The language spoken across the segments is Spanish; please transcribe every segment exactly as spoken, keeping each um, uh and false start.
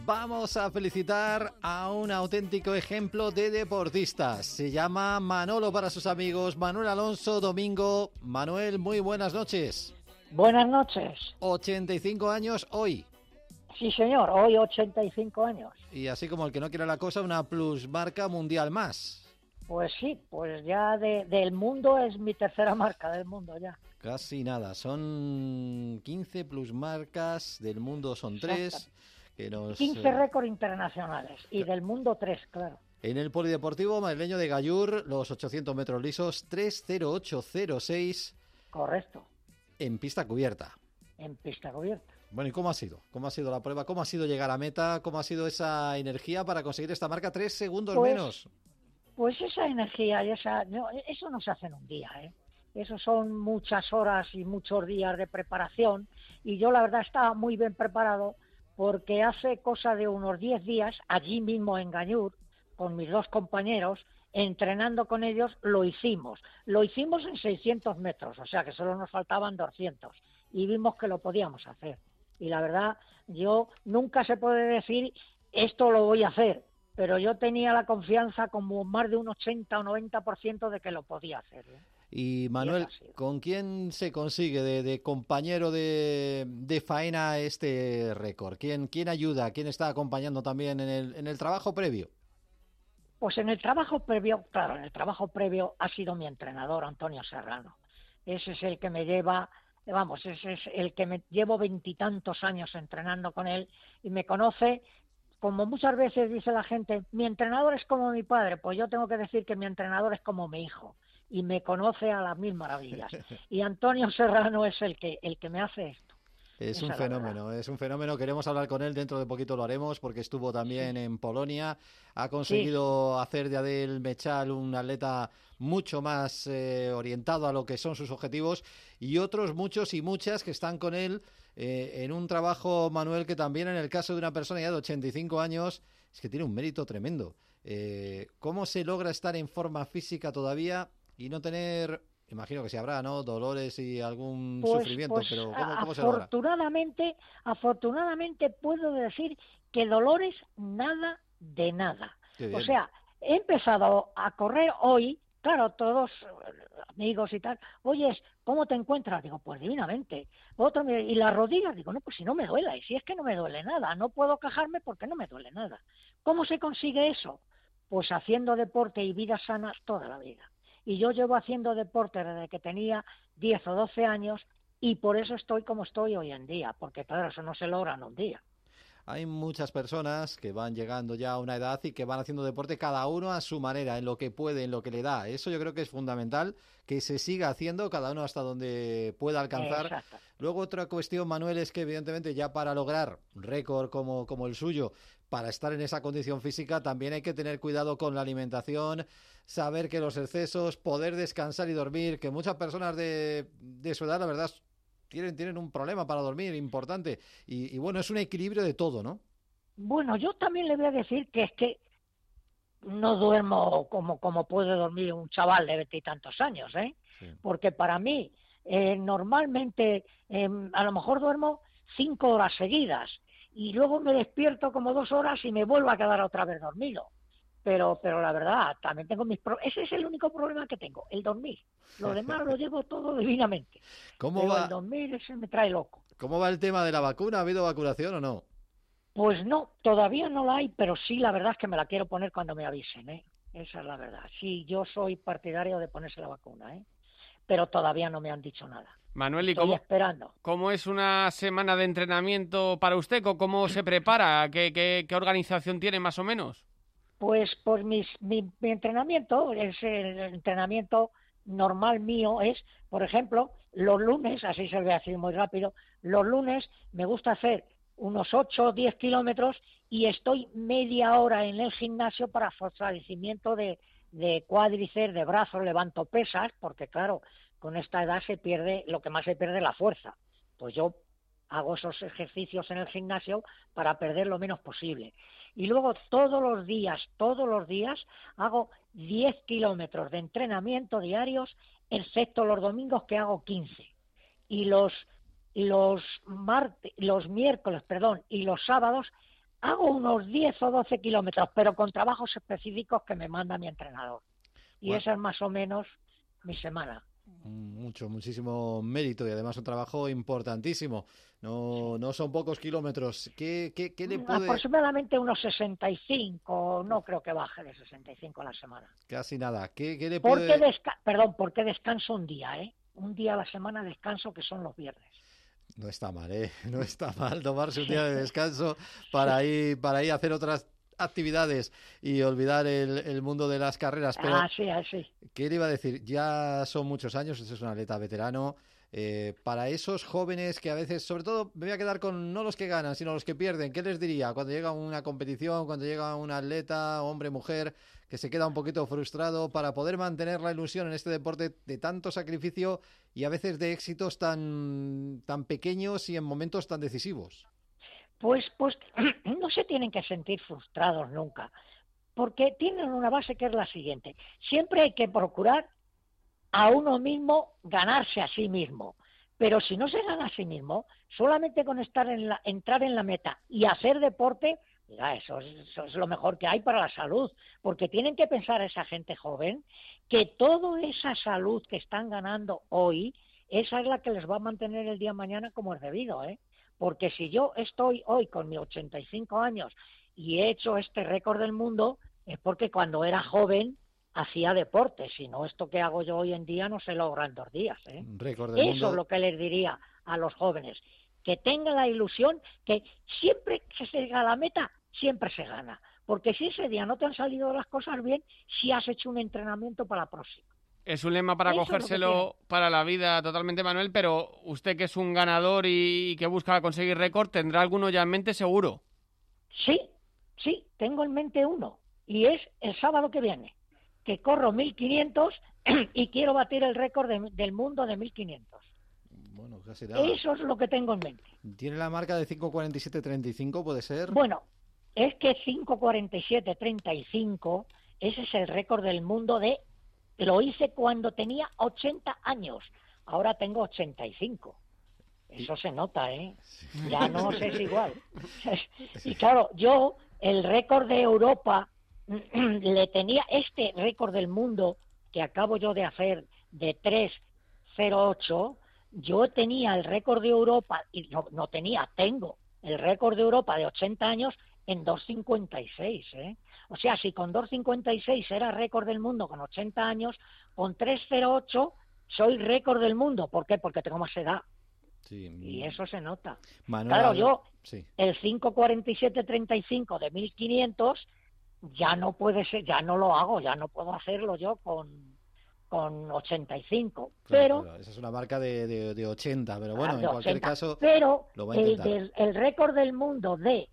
Vamos a felicitar a un auténtico ejemplo de deportista. Se llama Manolo para sus amigos, Manuel Alonso Domingo. Manuel, muy buenas noches. Buenas noches. ochenta y cinco años hoy. Sí, señor, hoy ochenta y cinco años. Y así como el que no quiere la cosa, una plusmarca mundial más. Pues sí, pues ya de, del mundo es mi tercera marca del mundo ya. Casi nada, son quince plusmarcas, del mundo son tres. Que nos, quince eh... récords internacionales y del mundo tres, claro. En el Polideportivo madrileño de Gallur, los ochocientos metros lisos, tres cero ocho cero seis. Correcto. En pista cubierta. En pista cubierta. Bueno, ¿y cómo ha sido? ¿Cómo ha sido la prueba? ¿Cómo ha sido llegar a meta? ¿Cómo ha sido esa energía para conseguir esta marca? Tres segundos pues, menos. Pues esa energía y esa, no, eso no se hace en un día, ¿eh? Eso son muchas horas y muchos días de preparación, y yo la verdad estaba muy bien preparado, porque hace cosa de unos diez días, allí mismo en Gallur, con mis dos compañeros, entrenando con ellos, lo hicimos. Lo hicimos en seiscientos metros, o sea que solo nos faltaban doscientos, y vimos que lo podíamos hacer. Y la verdad, yo nunca se puede decir, esto lo voy a hacer, pero yo tenía la confianza como más de un ochenta o noventa por ciento de que lo podía hacer, ¿eh? Y Manuel, y ¿con quién se consigue de, de compañero de, de faena este récord? ¿Quién, quién ayuda? ¿Quién está acompañando también en el, en el trabajo previo? Pues en el trabajo previo, claro, en el trabajo previo ha sido mi entrenador, Antonio Serrano. Ese es el que me lleva, vamos, ese es el que me llevo veintitantos años entrenando con él y me conoce. Como muchas veces dice la gente, mi entrenador es como mi padre, pues yo tengo que decir que mi entrenador es como mi hijo y me conoce a las mil maravillas. Y Antonio Serrano es el que el que me hace esto. Es Esa un es fenómeno, es un fenómeno. Queremos hablar con él, dentro de poquito lo haremos, porque estuvo también sí. en Polonia. Ha conseguido sí. hacer de Adel Mechal un atleta mucho más eh, orientado a lo que son sus objetivos, y otros muchos y muchas que están con él eh, en un trabajo, Manuel, que también en el caso de una persona ya de ochenta y cinco años, es que tiene un mérito tremendo. Eh, ¿Cómo se logra estar en forma física todavía y no tener... Imagino que sí habrá, ¿no? Dolores y algún pues, sufrimiento, pues, pero ¿cómo, cómo se logra? Afortunadamente, afortunadamente puedo decir que dolores nada de nada. O sea, he empezado a correr hoy, claro, todos amigos y tal, oyes, ¿cómo te encuentras? Digo, pues divinamente. Otro me, y las rodillas, digo, no, pues si no me duele, y si es que no me duele nada, no puedo quejarme porque no me duele nada. ¿Cómo se consigue eso? Pues haciendo deporte y vida sana toda la vida. Y yo llevo haciendo deporte desde que tenía diez o doce años, y por eso estoy como estoy hoy en día, porque claro, eso no se logra en un día. Hay muchas personas que van llegando ya a una edad y que van haciendo deporte cada uno a su manera, en lo que puede, en lo que le da. Eso yo creo que es fundamental, que se siga haciendo cada uno hasta donde pueda alcanzar. Exacto. Luego otra cuestión, Manuel, es que evidentemente ya para lograr un récord como, como el suyo, para estar en esa condición física, también hay que tener cuidado con la alimentación, saber que los excesos, poder descansar y dormir, que muchas personas de, de su edad, la verdad, tienen, tienen un problema para dormir importante. Y, y bueno, es un equilibrio de todo, ¿no? Bueno, yo también le voy a decir que es que no duermo como, como puede dormir un chaval de veintitantos años, ¿eh? Sí. Porque para mí, eh, normalmente, eh, a lo mejor duermo cinco horas seguidas y luego me despierto como dos horas y me vuelvo a quedar otra vez dormido. Pero pero la verdad, también tengo mis problemas. Ese es el único problema que tengo, el dormir. Lo demás lo llevo todo divinamente. ¿Cómo pero va? El dormir ese me trae loco. ¿Cómo va el tema de la vacuna? ¿Ha habido vacunación o no? Pues no, todavía no la hay, pero sí, la verdad es que me la quiero poner cuando me avisen, ¿eh? Esa es la verdad. Sí, yo soy partidario de ponerse la vacuna, ¿eh? Pero todavía no me han dicho nada. Manuel, ¿y Estoy cómo, esperando. cómo es una semana de entrenamiento para usted? ¿Cómo se prepara? ¿Qué, qué, qué organización tiene más o menos? Pues, pues mis, mi, mi entrenamiento, es el entrenamiento normal mío es, por ejemplo, los lunes, así se lo voy a decir muy rápido, los lunes me gusta hacer unos ocho o diez kilómetros y estoy media hora en el gimnasio para fortalecimiento de, de cuádriceps, de brazos, levanto pesas, porque claro, con esta edad se pierde, lo que más se pierde es la fuerza. Pues yo hago esos ejercicios en el gimnasio para perder lo menos posible. Y luego todos los días, todos los días hago diez kilómetros de entrenamiento diarios, excepto los domingos que hago quince. Y los los martes, los miércoles, perdón, y los sábados hago unos diez o doce kilómetros, pero con trabajos específicos que me manda mi entrenador. Y Bueno. esa es más o menos mi semana. Mucho, muchísimo mérito y además un trabajo importantísimo. No, no son pocos kilómetros. ¿Qué, qué, qué le puede...? Aproximadamente unos sesenta y cinco, no creo que baje de sesenta y cinco a la semana. Casi nada. ¿Qué, qué le Porque puede...? desca Perdón, porque descanso un día, ¿eh? Un día a la semana descanso, que son los viernes. No está mal, ¿eh? No está mal tomarse un día de descanso para ir, para ir a hacer otras actividades y olvidar el, el mundo de las carreras. Pero, ah, sí, ah, sí. ¿qué le iba a decir? Ya son muchos años, usted es un atleta veterano. Eh, para esos jóvenes que a veces, sobre todo, me voy a quedar con no los que ganan, sino los que pierden, ¿qué les diría cuando llega una competición, cuando llega un atleta, hombre, mujer, que se queda un poquito frustrado para poder mantener la ilusión en este deporte de tanto sacrificio y a veces de éxitos tan, tan pequeños y en momentos tan decisivos? Pues, pues no se tienen que sentir frustrados nunca, porque tienen una base que es la siguiente. Siempre hay que procurar a uno mismo ganarse a sí mismo. Pero si no se gana a sí mismo, solamente con estar en la, entrar en la meta y hacer deporte, mira, eso es, eso es lo mejor que hay para la salud, porque tienen que pensar esa gente joven que toda esa salud que están ganando hoy, esa es la que les va a mantener el día de mañana como es debido, ¿eh? Porque si yo estoy hoy con mis ochenta y cinco años y he hecho este récord del mundo, es porque cuando era joven hacía deporte, si no esto que hago yo hoy en día no se logra en dos días, ¿eh? Récord del Eso mundo. es lo que les diría a los jóvenes, que tengan la ilusión que siempre que se llega a la meta, siempre se gana, porque si ese día no te han salido las cosas bien, si has hecho un entrenamiento para la próxima. Es un lema para Eso es lo que cogérselo para la vida totalmente, Manuel, pero usted que es un ganador y que busca conseguir récord, ¿tendrá alguno ya en mente seguro? Sí, sí, tengo en mente uno, y es el sábado que viene, que corro mil quinientos y quiero batir el récord de- del mundo de mil quinientos. Bueno, casi nada. Eso es lo que tengo en mente. ¿Tiene la marca de cinco cuarenta y siete treinta y cinco, puede ser? Bueno, es que cinco cuarenta y siete treinta y cinco, ese es el récord del mundo de... Lo hice cuando tenía ochenta años, ahora tengo ochenta y cinco. Eso se nota, ¿eh? Ya no sé si igual. Y claro, yo el récord de Europa le tenía este récord del mundo que acabo yo de hacer de tres cero ocho, yo tenía el récord de Europa, y no, no tenía, tengo el récord de Europa de ochenta años en dos cincuenta y seis, ¿eh? O sea, si con dos cincuenta y seis era récord del mundo con ochenta años, con tres cero ocho soy récord del mundo. ¿Por qué? Porque tengo más edad. Sí. Y eso se nota. Manuel, claro, yo, sí. el cinco cuarenta y siete treinta y cinco de mil quinientos ya no puede ser, ya no lo hago, ya no puedo hacerlo yo con, con ochenta y cinco. Claro, pero claro. Esa es una marca de, de, de ochenta, pero bueno, de en cualquier ochenta, caso pero lo va a el, intentar. del, el récord del mundo de,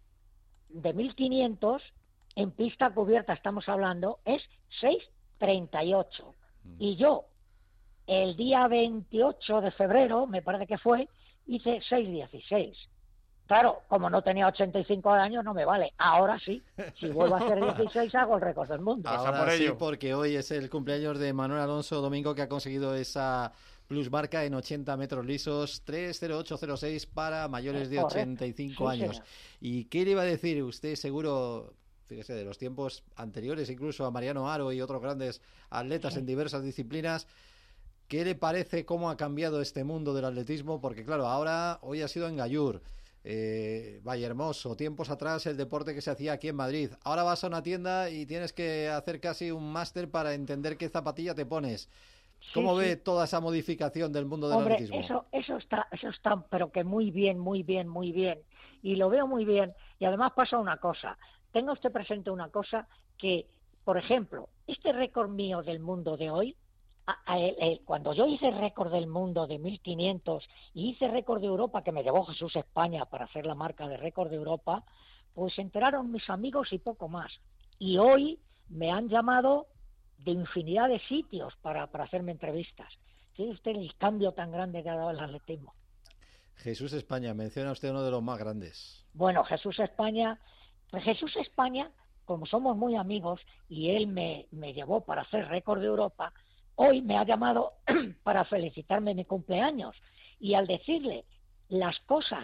de mil quinientos en pista cubierta estamos hablando es seis treinta y ocho. Mm. Y yo el día veintiocho de febrero, me parece que fue, hice seis dieciséis. Claro, como no tenía ochenta y cinco años, no me vale. Ahora sí, si vuelvo a hacer dieciséis, hago el récord del mundo. Ahora por sí, ello. porque hoy es el cumpleaños de Manuel Alonso Domingo, que ha conseguido esa plusmarca en ochenta metros lisos, tres cero ocho cero seis para mayores de ochenta y cinco sí, años. Señor. ¿Y qué le iba a decir usted? Seguro, fíjese, de los tiempos anteriores, incluso a Mariano Haro y otros grandes atletas sí. en diversas disciplinas. ¿Qué le parece cómo ha cambiado este mundo del atletismo? Porque claro, ahora, hoy ha sido en Gallur, eh, Vallehermoso, tiempos atrás el deporte que se hacía aquí en Madrid. Ahora vas a una tienda y tienes que hacer casi un máster para entender qué zapatilla te pones. ¿Cómo sí, ve sí. toda esa modificación del mundo del Hombre, atletismo? Eso, eso está, eso está, pero que muy bien, muy bien, muy bien. Y lo veo muy bien. Y además pasa una cosa. Tenga usted presente una cosa que, por ejemplo, este récord mío del mundo de hoy, A, a, a, cuando yo hice récord del mundo de mil quinientos y hice récord de Europa, que me llevó Jesús España para hacer la marca de récord de Europa, pues se enteraron mis amigos y poco más. Y hoy me han llamado de infinidad de sitios para, para hacerme entrevistas. ¿Tiene usted el cambio tan grande que ha dado el atletismo? Jesús España, menciona usted uno de los más grandes. Bueno, Jesús España, pues Jesús España, como somos muy amigos y él me, me llevó para hacer récord de Europa, hoy me ha llamado para felicitarme mi cumpleaños y al decirle las cosas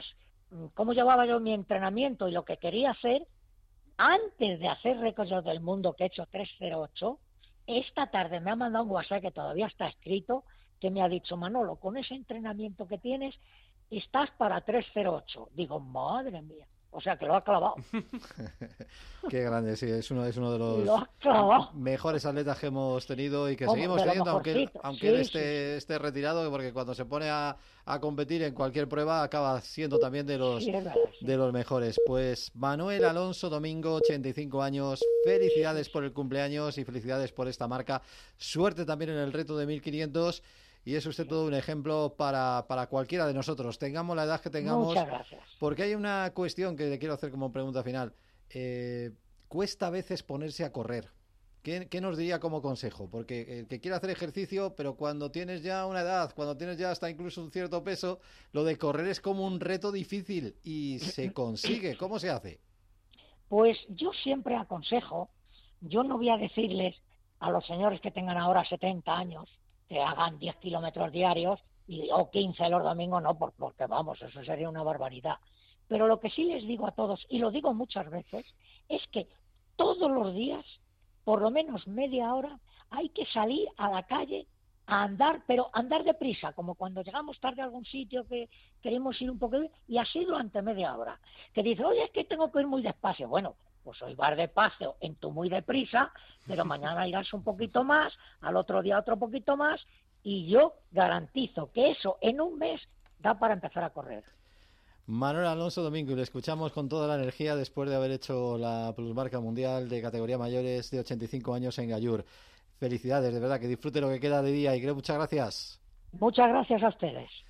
cómo llevaba yo mi entrenamiento y lo que quería hacer, antes de hacer récords del mundo que he hecho tres cero ocho, esta tarde me ha mandado un WhatsApp que todavía está escrito, que me ha dicho: Manolo, con ese entrenamiento que tienes, estás para tres cero ocho. Digo, madre mía. O sea, que lo ha clavado. Qué grande, sí, es uno, es uno de los Lo ha clavado. mejores atletas que hemos tenido y que Como seguimos de lo teniendo, aunque, él, mejorcito. aunque Sí, él sí, esté, sí. esté retirado, porque cuando se pone a, a competir en cualquier prueba acaba siendo también de los, Sí, es verdad, sí. de los mejores. Pues Manuel Alonso Domingo, ochenta y cinco años, felicidades por el cumpleaños y felicidades por esta marca. Suerte también en el reto de mil quinientos. Y es usted todo un ejemplo para, para cualquiera de nosotros, tengamos la edad que tengamos. Muchas gracias. Porque hay una cuestión que le quiero hacer como pregunta final. Eh, cuesta a veces ponerse a correr. ¿Qué, ¿Qué nos diría como consejo? Porque el que quiere hacer ejercicio, pero cuando tienes ya una edad, cuando tienes ya hasta incluso un cierto peso, lo de correr es como un reto difícil y se consigue. ¿Cómo se hace? Pues yo siempre aconsejo, yo no voy a decirles a los señores que tengan ahora setenta años que hagan diez kilómetros diarios y, o quince los domingos, no, porque vamos, eso sería una barbaridad. Pero lo que sí les digo a todos, y lo digo muchas veces, es que todos los días, por lo menos media hora, hay que salir a la calle a andar, pero andar deprisa, como cuando llegamos tarde a algún sitio que queremos ir un poco, y así durante media hora. Que dice, oye, es que tengo que ir muy despacio. Bueno, pues hoy vas despacio en tu muy deprisa, pero mañana irás un poquito más, al otro día otro poquito más, y yo garantizo que eso en un mes da para empezar a correr. Manuel Alonso Domingo, le escuchamos con toda la energía después de haber hecho la plusmarca mundial de categoría mayores de ochenta y cinco años en Gallur. Felicidades, de verdad, que disfrute lo que queda de día y creo muchas gracias. Muchas gracias a ustedes.